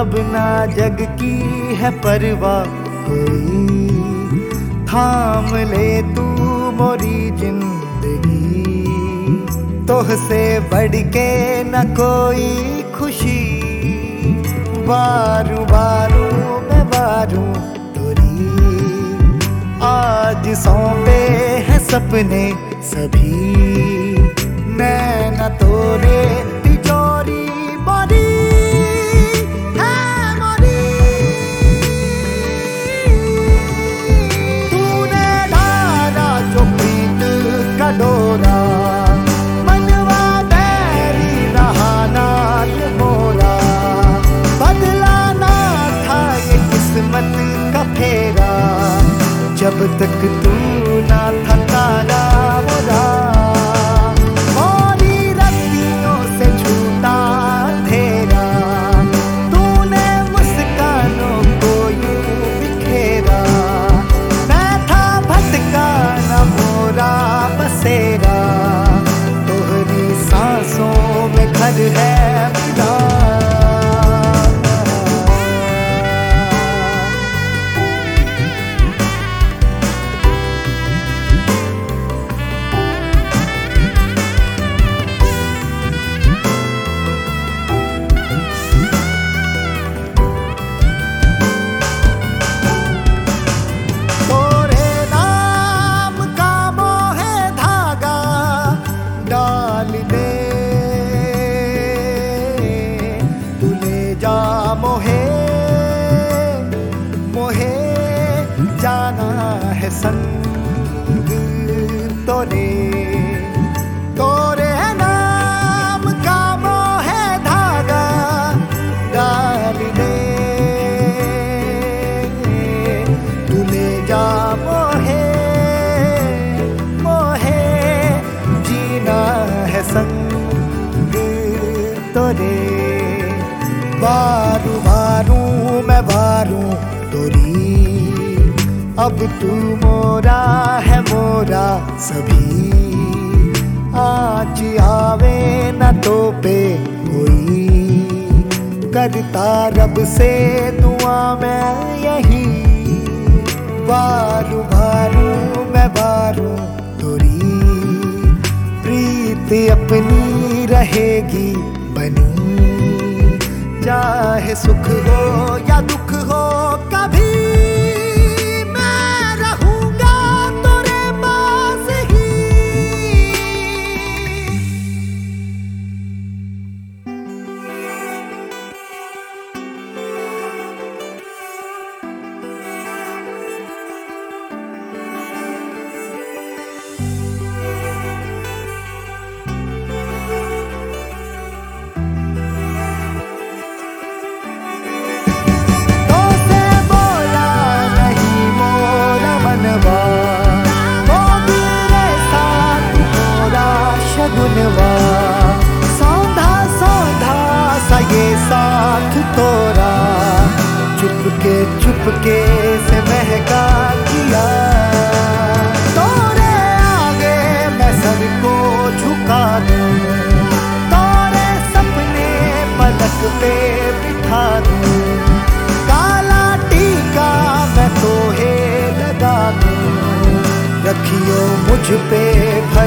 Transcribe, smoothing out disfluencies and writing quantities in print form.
अब ना जग की है परवाह कोई, थाम ले तू मोरी जिंदगी। तोहसे बढ़ के न कोई खुशी, बारू बारू मैं बारू तोरी। आज सौंपे हैं सपने सभी, नैना तोरे तिजोरी मोरी है मोरी। तूने धारा जो प्रीत का डोरा, मनवा बैरी रहा नाल मोरा। बदला ना था ये किस्मत का फेरा, जब तक तू ना था तारा मोरा। मोरी रस्सियों से छूटा अंधेरा, तूने मुस्कानों को यूं बिखेरा। मैं था भटका न मोरा बसेरा, तोहरी सांसों में घर है मेरा। मोहे मोहे जाना है संग तोरे, तोरे नाम का मोहे धागा डाल दे। तू ले जा मोहे मोहे, जीना है संग तोरे। बारू बारू मैं बारू तोरी, अब तू मोरा है मोरा सभी। आज आवे न तो पे कोई, करता रब से दुआ मैं यही। बारू बारू मैं बारू तोरी, प्रीत अपनी रहेगी बनी। चाहे सुख हो या दुख हो कभी, मैं रहूंगा तेरे पास ही। सौंधा सौंधा सा ये साथ तोरा, चुपके से महका किया। तोरे आगे मैं सर को झुका दूं, तोरे सपने पलक पे बिठा दूं। काला टीका मैं तोहे लगा दूं, रखियो मुझ पे